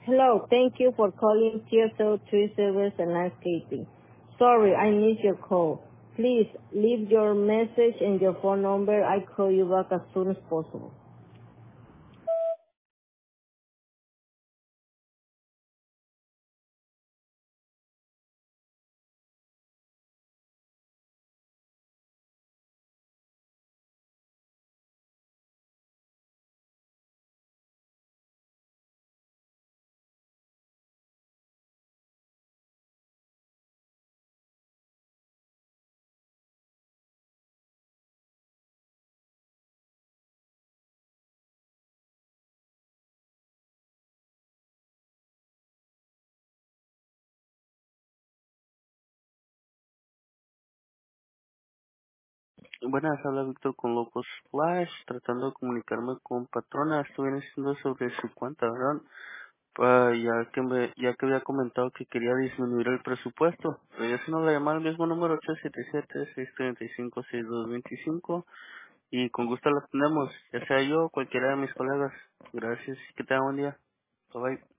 Hello, thank you for calling TSO Tree Service and Landscaping. Sorry, I missed your call. Please leave your message and your phone number. I call you back as soon as possible. Buenas, habla Víctor con Locos Flash, tratando de comunicarme con patrona. Estoy diciendo sobre su cuenta, ¿verdad? Ya que había comentado que quería disminuir el presupuesto. Yo si no le llamaba al mismo número 877-635-6225 y con gusto la tenemos, ya sea yo o cualquiera de mis colegas. Gracias, que tenga buen día. Bye bye.